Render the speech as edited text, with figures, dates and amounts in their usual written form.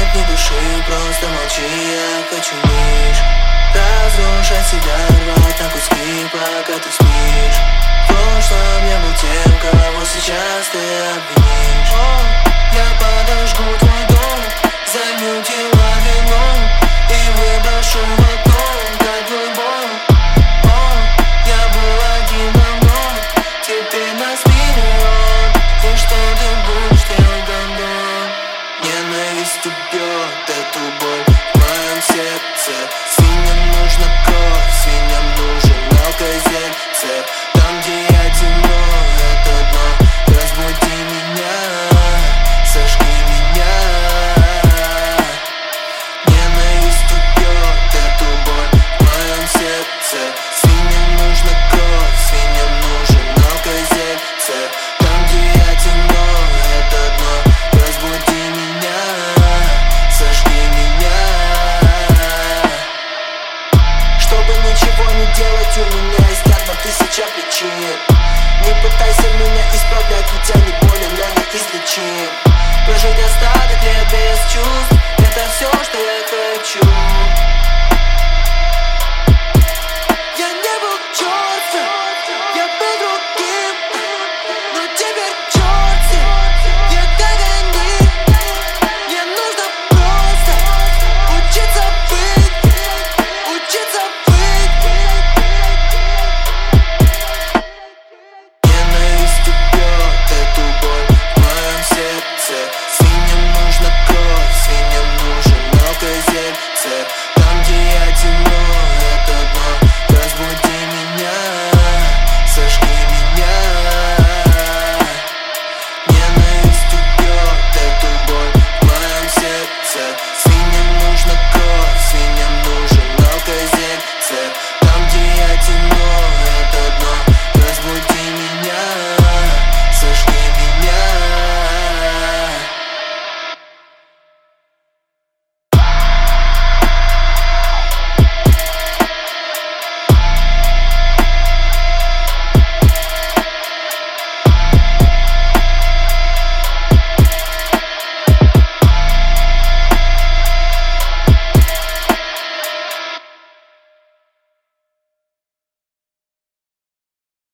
нет ни души, просто молчи, я хочу лишь разрушать себя, рвать на куски, пока ты спишь. В прошлом я был тем, кого сейчас ты обвинишь. Я подожгу твой дом, займу тела вином и выброшу в окно, как твой бомб. Я был один давно, теперь нас миллион. И что ты будешь делать, гандон? Ненависть убьет эту боль в моем сердце. Свиньям нужна кровь, свиньям нужен алкозельцер. Там, где я темно, это дно, разбуди меня, сожги меня. Ненависть убьет эту боль в моем сердце. Свиньям нужна кровь, свиньям нужен алкозельцер. Там, где я темно, это дно, разбуди меня, сожги меня. Чтобы ничего не делать, у меня есть одна тысяча причин. Не пытайся меня исправлять, ведь я не болен, но не излечим. Прожить остаток лет без чувств,